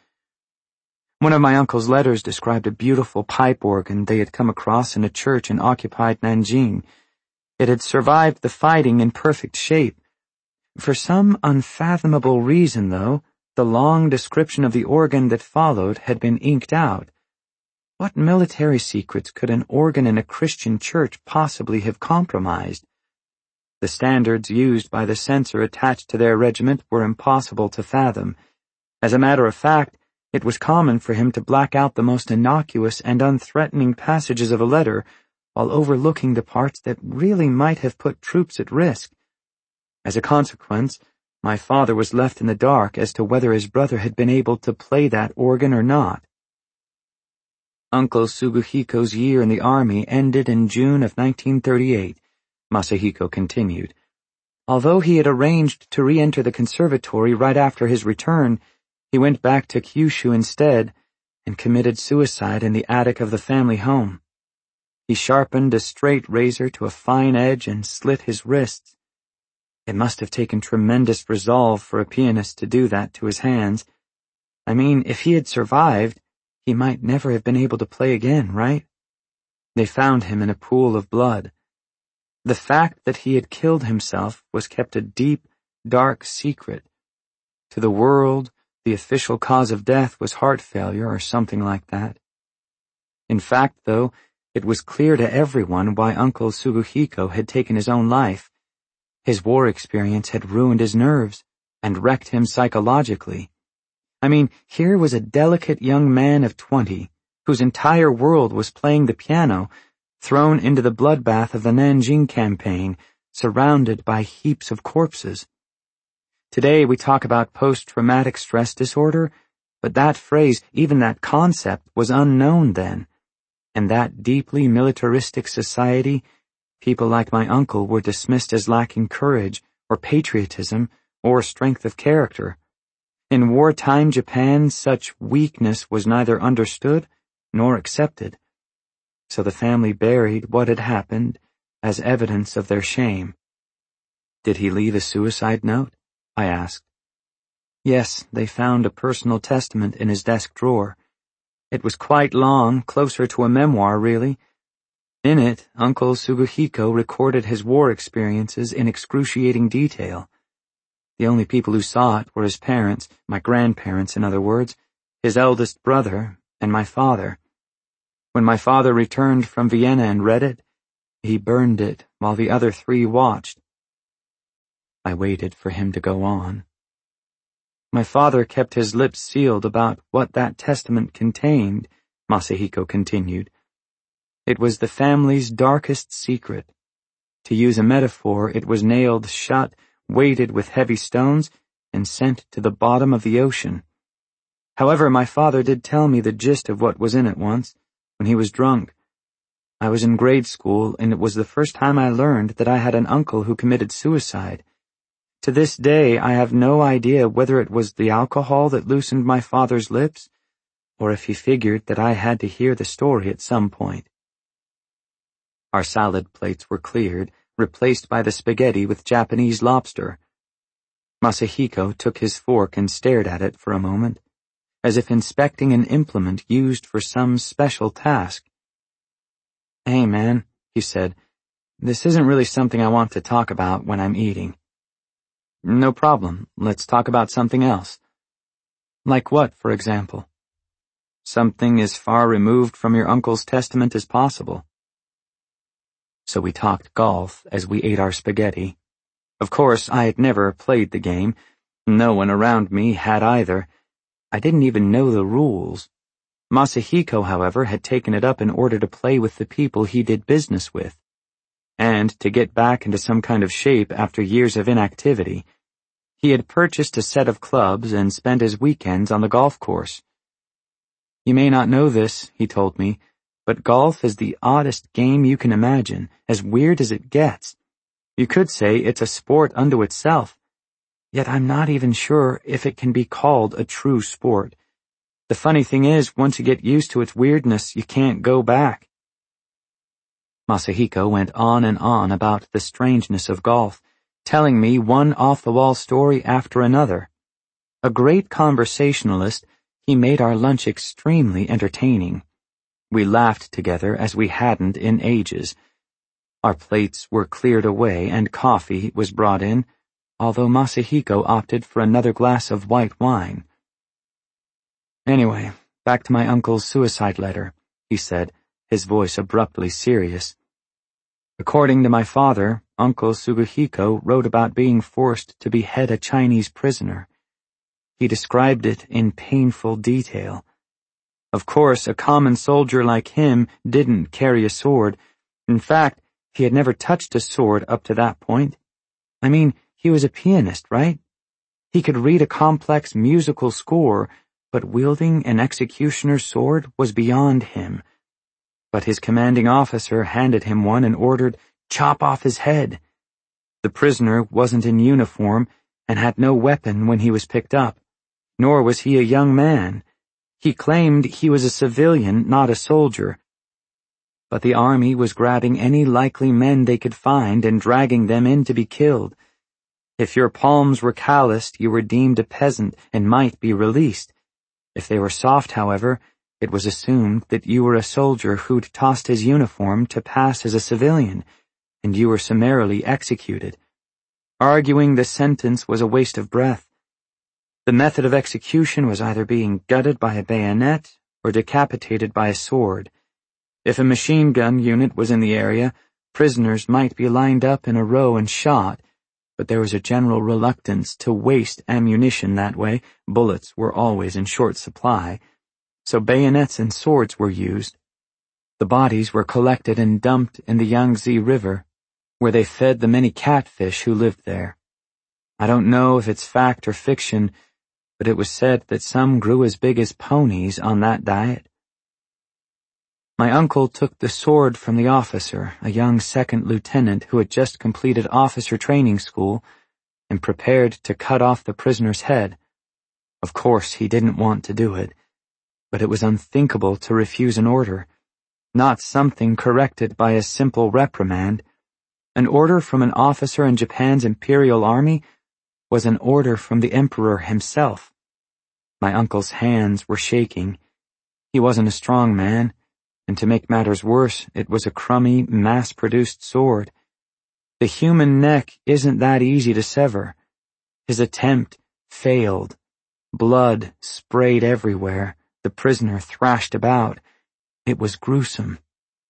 One of my uncle's letters described a beautiful pipe organ they had come across in a church in occupied Nanjing. It had survived the fighting in perfect shape. For some unfathomable reason, though, the long description of the organ that followed had been inked out. What military secrets could an organ in a Christian church possibly have compromised? The standards used by the censor attached to their regiment were impossible to fathom. As a matter of fact, it was common for him to black out the most innocuous and unthreatening passages of a letter while overlooking the parts that really might have put troops at risk. As a consequence, my father was left in the dark as to whether his brother had been able to play that organ or not. Uncle Suguhiko's year in the army ended in June of 1938, Masahiko continued. Although he had arranged to re-enter the conservatory right after his return, he went back to Kyushu instead and committed suicide in the attic of the family home. He sharpened a straight razor to a fine edge and slit his wrists. It must have taken tremendous resolve for a pianist to do that to his hands. I mean, if he had survived, he might never have been able to play again, right? They found him in a pool of blood. The fact that he had killed himself was kept a deep, dark secret. To the world, the official cause of death was heart failure or something like that. In fact, though, it was clear to everyone why Uncle Suguhiko had taken his own life. His war experience had ruined his nerves and wrecked him psychologically. I mean, here was a delicate young man of 20, whose entire world was playing the piano, thrown into the bloodbath of the Nanjing campaign, surrounded by heaps of corpses. Today we talk about post-traumatic stress disorder, but that phrase, even that concept, was unknown then. In that deeply militaristic society, people like my uncle were dismissed as lacking courage, or patriotism, or strength of character. In wartime Japan, such weakness was neither understood nor accepted. So the family buried what had happened as evidence of their shame. Did he leave a suicide note? I asked. Yes, they found a personal testament in his desk drawer. It was quite long, closer to a memoir, really. In it, Uncle Suguhiko recorded his war experiences in excruciating detail. The only people who saw it were his parents, my grandparents in other words, his eldest brother, and my father. When my father returned from Vienna and read it, he burned it while the other three watched. I waited for him to go on. My father kept his lips sealed about what that testament contained, Masahiko continued. It was the family's darkest secret. To use a metaphor, it was nailed shut, weighted with heavy stones, and sent to the bottom of the ocean. However, my father did tell me the gist of what was in it once, when he was drunk. I was in grade school, and it was the first time I learned that I had an uncle who committed suicide. To this day, I have no idea whether it was the alcohol that loosened my father's lips, or if he figured that I had to hear the story at some point. Our salad plates were cleared, replaced by the spaghetti with Japanese lobster. Masahiko took his fork and stared at it for a moment, as if inspecting an implement used for some special task. "Hey, man," he said, "this isn't really something I want to talk about when I'm eating." "No problem. Let's talk about something else." "Like what, for example?" "Something as far removed from your uncle's testament as possible." So we talked golf as we ate our spaghetti. Of course, I had never played the game. No one around me had either. I didn't even know the rules. Masahiko, however, had taken it up in order to play with the people he did business with, and to get back into some kind of shape after years of inactivity. He had purchased a set of clubs and spent his weekends on the golf course. "You may not know this," he told me, "but golf is the oddest game you can imagine, as weird as it gets. You could say it's a sport unto itself, yet I'm not even sure if it can be called a true sport. The funny thing is, once you get used to its weirdness, you can't go back." Masahiko went on and on about the strangeness of golf, telling me one off-the-wall story after another. A great conversationalist, he made our lunch extremely entertaining. We laughed together as we hadn't in ages. Our plates were cleared away and coffee was brought in, although Masahiko opted for another glass of white wine. "Anyway, back to my uncle's suicide letter," he said, his voice abruptly serious. "According to my father, Uncle Suguhiko wrote about being forced to behead a Chinese prisoner. He described it in painful detail. Of course, a common soldier like him didn't carry a sword. In fact, he had never touched a sword up to that point. I mean, he was a pianist, right? He could read a complex musical score, but wielding an executioner's sword was beyond him. But his commanding officer handed him one and ordered, "Chop off his head." The prisoner wasn't in uniform and had no weapon when he was picked up, nor was he a young man. He claimed he was a civilian, not a soldier. But the army was grabbing any likely men they could find and dragging them in to be killed. If your palms were calloused, you were deemed a peasant and might be released. If they were soft, however, it was assumed that you were a soldier who'd tossed his uniform to pass as a civilian, and you were summarily executed. Arguing the sentence was a waste of breath. The method of execution was either being gutted by a bayonet or decapitated by a sword. If a machine gun unit was in the area, prisoners might be lined up in a row and shot, but there was a general reluctance to waste ammunition that way. Bullets were always in short supply, so bayonets and swords were used. The bodies were collected and dumped in the Yangtze River, where they fed the many catfish who lived there. I don't know if it's fact or fiction, but it was said that some grew as big as ponies on that diet. My uncle took the sword from the officer, a young second lieutenant who had just completed officer training school, and prepared to cut off the prisoner's head. Of course, he didn't want to do it, but it was unthinkable to refuse an order, not something corrected by a simple reprimand. An order from an officer in Japan's Imperial Army was an order from the Emperor himself. My uncle's hands were shaking. He wasn't a strong man, and to make matters worse, it was a crummy, mass-produced sword. The human neck isn't that easy to sever. His attempt failed. Blood sprayed everywhere. The prisoner thrashed about. It was gruesome.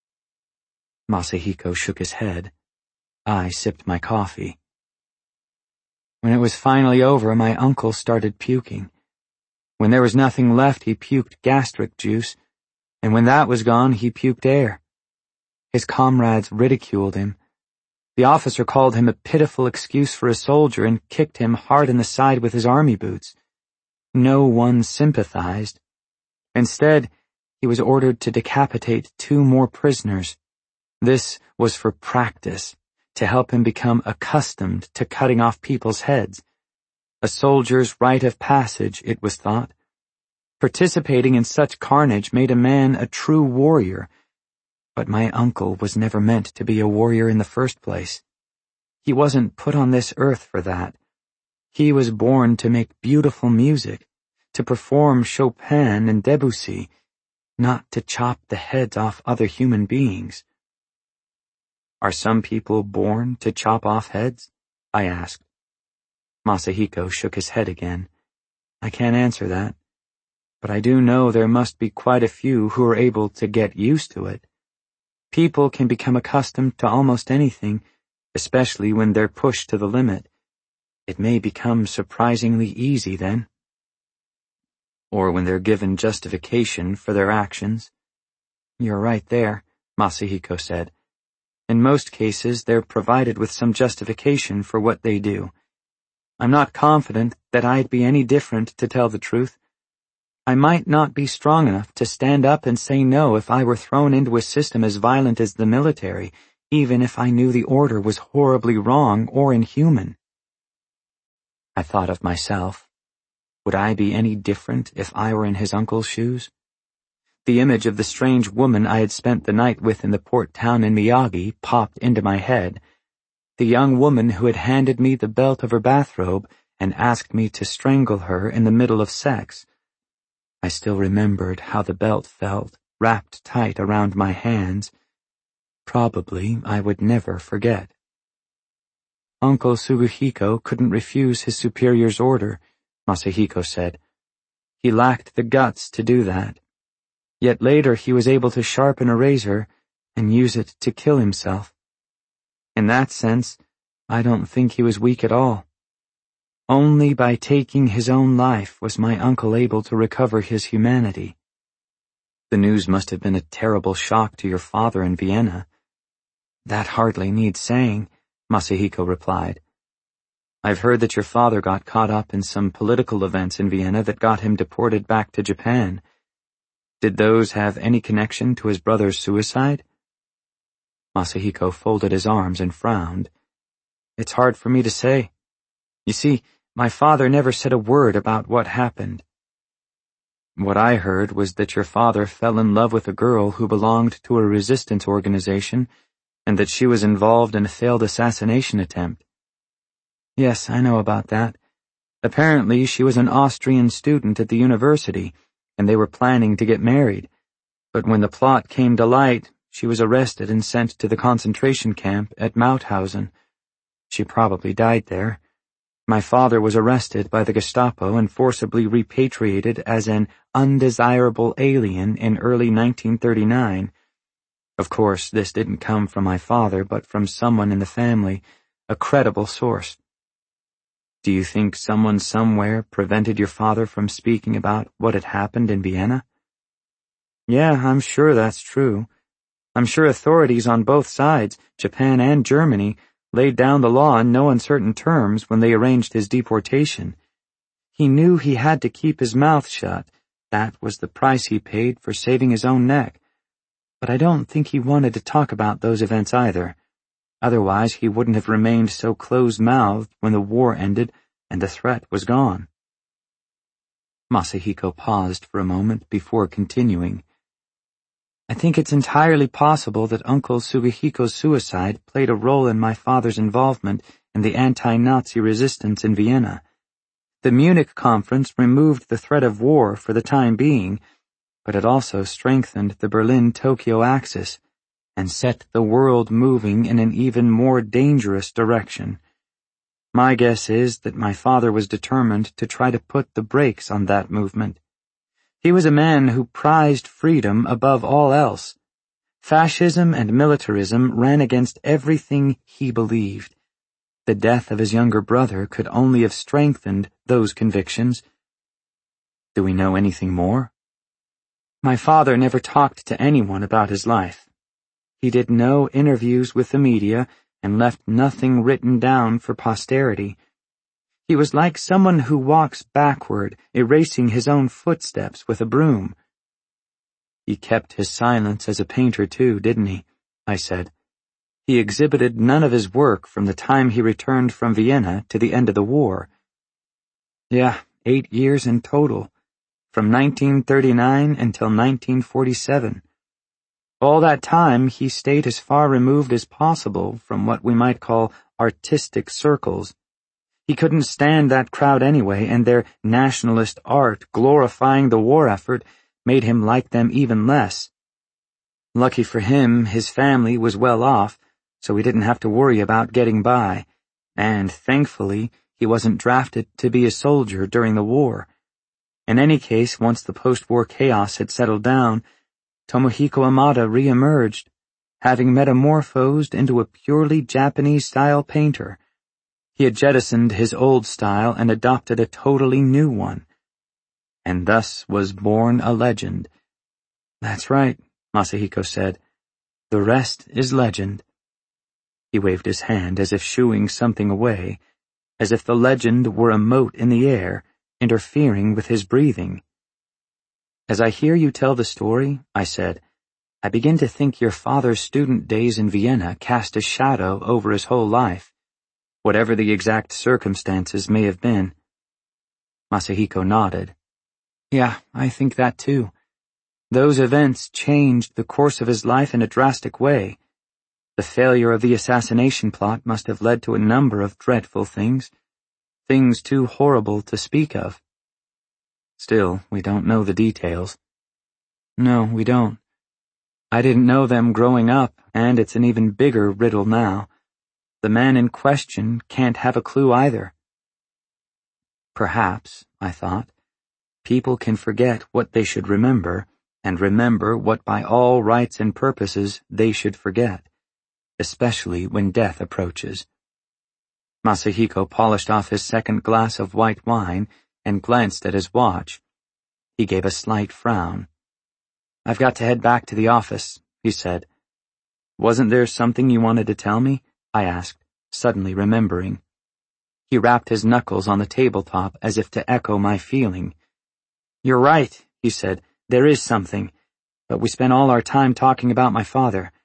Masahiko shook his head. I sipped my coffee. When it was finally over, my uncle started puking. When there was nothing left, he puked gastric juice, and when that was gone, he puked air. His comrades ridiculed him. The officer called him a pitiful excuse for a soldier and kicked him hard in the side with his army boots. No one sympathized. Instead, he was ordered to decapitate 2 more prisoners. This was for practice, to help him become accustomed to cutting off people's heads. A soldier's rite of passage, it was thought. Participating in such carnage made a man a true warrior, but my uncle was never meant to be a warrior in the first place. He wasn't put on this earth for that. He was born to make beautiful music, to perform Chopin and Debussy, not to chop the heads off other human beings. Are some people born to chop off heads? I asked. Masahiko shook his head again. I can't answer that, but I do know there must be quite a few who are able to get used to it. People can become accustomed to almost anything, especially when they're pushed to the limit. It may become surprisingly easy then. Or when they're given justification for their actions. You're right there, Masahiko said. In most cases, they're provided with some justification for what they do. I'm not confident that I'd be any different, to tell the truth. I might not be strong enough to stand up and say no if I were thrown into a system as violent as the military, even if I knew the order was horribly wrong or inhuman. I thought of myself. Would I be any different if I were in his uncle's shoes? The image of the strange woman I had spent the night with in the port town in Miyagi popped into my head. The young woman who had handed me the belt of her bathrobe and asked me to strangle her in the middle of sex. I still remembered how the belt felt, wrapped tight around my hands. Probably I would never forget. Uncle Suguhiko couldn't refuse his superior's order, Masahiko said. He lacked the guts to do that. Yet later he was able to sharpen a razor and use it to kill himself. In that sense, I don't think he was weak at all. Only by taking his own life was my uncle able to recover his humanity. The news must have been a terrible shock to your father in Vienna. That hardly needs saying, Masahiko replied. I've heard that your father got caught up in some political events in Vienna that got him deported back to Japan. Did those have any connection to his brother's suicide?" Masahiko folded his arms and frowned. "It's hard for me to say. You see, my father never said a word about what happened. What I heard was that your father fell in love with a girl who belonged to a resistance organization and that she was involved in a failed assassination attempt." "Yes, I know about that. Apparently she was an Austrian student at the university, and they were planning to get married. But when the plot came to light, she was arrested and sent to the concentration camp at Mauthausen. She probably died there. My father was arrested by the Gestapo and forcibly repatriated as an undesirable alien in early 1939. Of course, this didn't come from my father, but from someone in the family, a credible source." "Do you think someone somewhere prevented your father from speaking about what had happened in Vienna?" "Yeah, I'm sure that's true. I'm sure authorities on both sides, Japan and Germany, laid down the law in no uncertain terms when they arranged his deportation. He knew he had to keep his mouth shut. That was the price he paid for saving his own neck. But I don't think he wanted to talk about those events either. Otherwise, he wouldn't have remained so close-mouthed when the war ended and the threat was gone." Masahiko paused for a moment before continuing. "I think it's entirely possible that Uncle Sugihiko's suicide played a role in my father's involvement in the anti-Nazi resistance in Vienna. The Munich conference removed the threat of war for the time being, but it also strengthened the Berlin-Tokyo axis and set the world moving in an even more dangerous direction. My guess is that my father was determined to try to put the brakes on that movement. He was a man who prized freedom above all else. Fascism and militarism ran against everything he believed. The death of his younger brother could only have strengthened those convictions." "Do we know anything more?" "My father never talked to anyone about his life. He did no interviews with the media and left nothing written down for posterity. He was like someone who walks backward, erasing his own footsteps with a broom." "He kept his silence as a painter too, didn't he?" I said. "He exhibited none of his work from the time he returned from Vienna to the end of the war." "Yeah, 8 years in total, from 1939 until 1947. All that time he stayed as far removed as possible from what we might call artistic circles. He couldn't stand that crowd anyway, and their nationalist art glorifying the war effort made him like them even less. Lucky for him, his family was well off, so he didn't have to worry about getting by, and thankfully he wasn't drafted to be a soldier during the war. In any case, once the post-war chaos had settled down, Tomohiko Amada re-emerged, having metamorphosed into a purely Japanese-style painter. He had jettisoned his old style and adopted a totally new one. And thus was born a legend. "That's right," Masahiko said. "The rest is legend." He waved his hand as if shooing something away, as if the legend were a mote in the air, interfering with his breathing. "As I hear you tell the story," I said, "I begin to think your father's student days in Vienna cast a shadow over his whole life, whatever the exact circumstances may have been." Masahiko nodded. "Yeah, I think that too. Those events changed the course of his life in a drastic way. The failure of the assassination plot must have led to a number of dreadful things too horrible to speak of. Still, we don't know the details." "No, we don't. I didn't know them growing up, and it's an even bigger riddle now. The man in question can't have a clue either." Perhaps, I thought, people can forget what they should remember, and remember what by all rights and purposes they should forget, especially when death approaches. Masahiko polished off his second glass of white wine and glanced at his watch. He gave a slight frown. "I've got to head back to the office," he said. "Wasn't there something you wanted to tell me?" I asked, suddenly remembering. He rapped his knuckles on the tabletop as if to echo my feeling. "You're right," he said. "There is something. But we spent all our time talking about my father.